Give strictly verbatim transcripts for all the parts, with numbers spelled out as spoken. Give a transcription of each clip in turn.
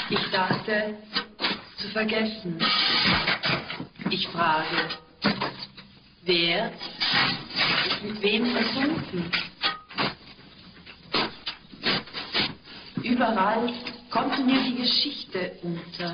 Ich dachte, zu vergessen. Ich frage, wer ist mit wem versunken? Überall kommt mir die Geschichte unter.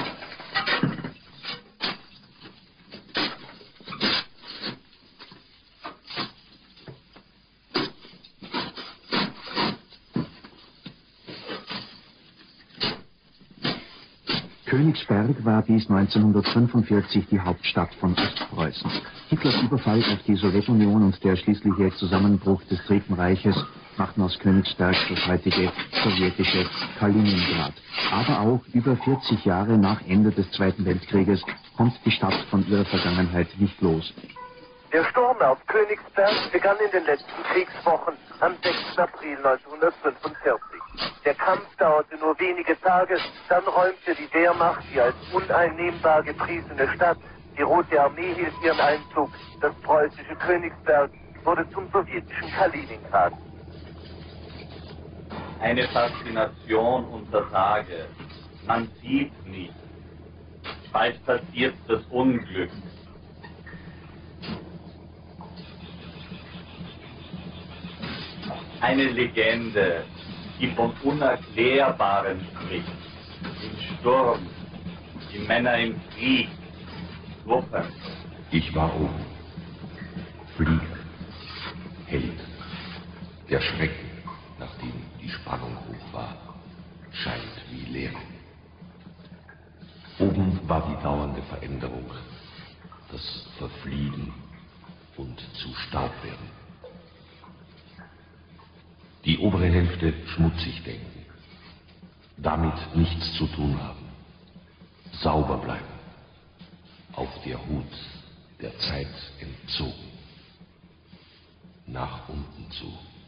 Königsberg war bis neunzehnhundertfünfundvierzig die Hauptstadt von Ostpreußen. Hitlers Überfall auf die Sowjetunion und der schließliche Zusammenbruch des Dritten Reiches machten aus Königsberg das heutige sowjetische Kaliningrad. Aber auch über vierzig Jahre nach Ende des Zweiten Weltkrieges kommt die Stadt von ihrer Vergangenheit nicht los. Der Sturm auf Königsberg begann in den letzten Kriegswochen am sechsten April neunzehnhundertfünfundvierzig. Der Kampf dauerte nur wenige Tage, dann räumte die Wehrmacht die als uneinnehmbar gepriesene Stadt. Die Rote Armee hielt ihren Einzug. Das preußische Königsberg wurde zum sowjetischen Kaliningrad. Eine Faszination unter Tage. Man sieht nicht. Bald passiert das Unglück. Eine Legende, die vom Unerklärbaren spricht. Im Sturm, die Männer im Krieg, Truppen. Ich war oben. Flieger. Held. Der Schrecken, nachdem die Spannung hoch war, scheint wie Leere. Oben war die dauernde Veränderung, das Verfliegen und zu Staub werden. Die obere Hälfte schmutzig denken, damit nichts zu tun haben, sauber bleiben, auf der Hut der Zeit entzogen, nach unten zu.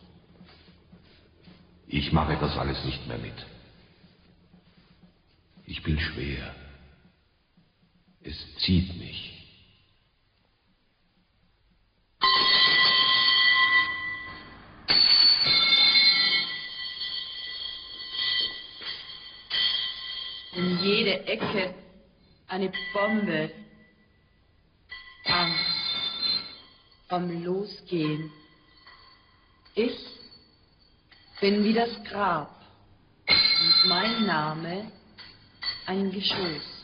Ich mache das alles nicht mehr mit. Ich bin schwer. Es zieht mich. In jede Ecke eine Bombe. Angst vom Losgehen. Ich bin wie das Grab und mein Name ein Geschoss.